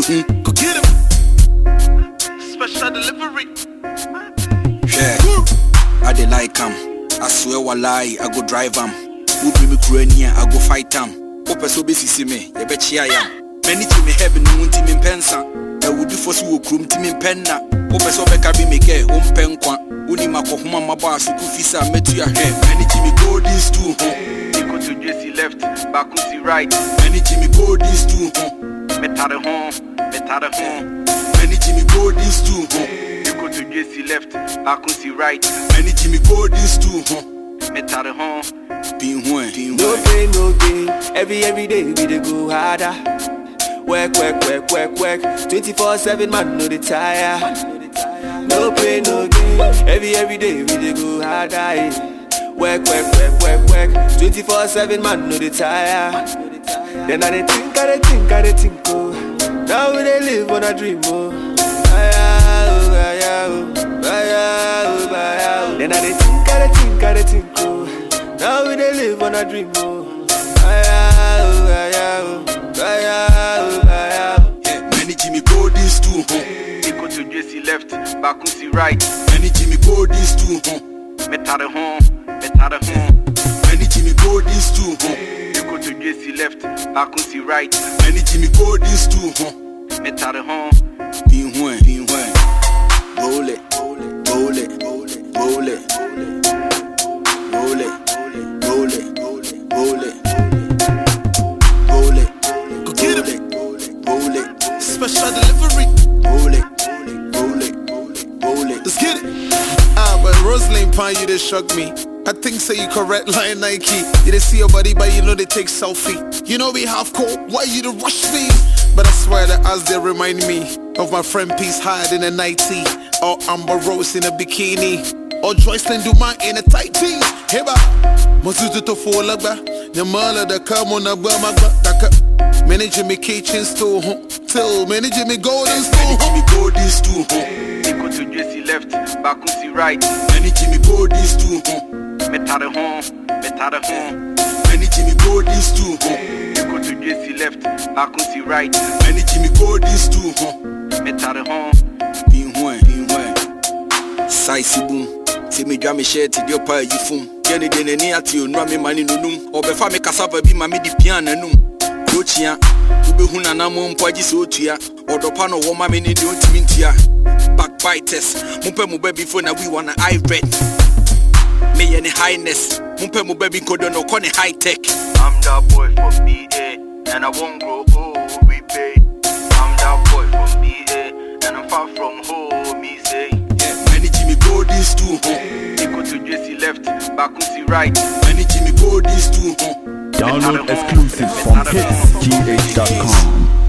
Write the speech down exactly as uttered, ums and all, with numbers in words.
hmm. Go get him. Special delivery. Yeah, I dey like him. I swear wallahi, I go drive him. Who bring me Kurania, I go fight him. Ope so besi see me, ye bet ya ya. Many to me heaven, won't me pensa. I would do for so krum to me penna. Ope so be carry me care, um penkwa. Uni makohuma mabas, kufisa metu ya hair. Many to me go these two, huh? Go to Jesse left, back to the right. Many to me go these two, huh? Metade home, metade home. Many to me go these two, huh? Go to Jesse left, back to the right. Many to me go these two, huh? Metade home. Being one, being no pain, no gain. Every every day we dey go harder. Work, work, work, work, work. twenty-four seven man no dey tire. No pain, no gain. Every every day we dey go harder. Eh. Work, work, work, work, work. twenty-four seven man no dey tire. Then I dey think, I dey think, I dey think. Oh, now we dey live on a dream. Oh, then I dey think, I dey think, I dey think. Oh, now we dey live on a dream. Oh, many Jimmy go these two, huh? Go to Jesse left, back to the right. Many Jimmy go these two, huh? Metade home, metade home. Many Jimmy go these two, huh? Go to Jesse left, back to the right. Many Jimmy go these two, huh? Metade home. Being one, being one. Roll it, roll it, roll it, roll it, roll it, roll it, roll it, roll it, roll it, go get him. Roll it, special delivery. Roll it, roll it, roll it. Let's get it. Ah, but Rosalind Pine, you just shock me. I think say you correct like Nike. You didn't see your body, but you know they take selfie. You know we half cold, why you to rush me? But I swear that as they remind me of my friend Peace Hyde in a nightie, or Amber Rose in a bikini, or Joycelyn Dumas in a tight tee. Heba, Mazuzu to fall lagba, Yamala da come on a bama daka. Many Jimmy kitchens too, till many Jimmy golden Many Jimmy go these two, huh? Go to Jesse left, back to the right. Many Jimmy go these two, huh? Metade home, metade home. Many Jimmy go these two, huh? Go to Jesse left, back to the right. Many Jimmy go these two, huh? Metade home. Being one, being one. Size boom. See me drum me share to your pie you fum. Jenny den any at you, no me money no num. Or before me cassava be my midi piano num. Coachia, Ube Hunana mum poji sotia. Or the pano woman mini don't mintia. Backbiters, Mumpe mu baby phone we wanna I read. Me any highness, Mumpe mu baby code no corny high tech. I'm that boy from B A, and I won't grow old, we pay. I'm that boy from B A, and I'm far from home, me say. Yeah, many Jimmy go these two, huh? Go to Jesse left, back to the right. Many Jimmy go these two, huh? Download exclusives from hits g h dot com.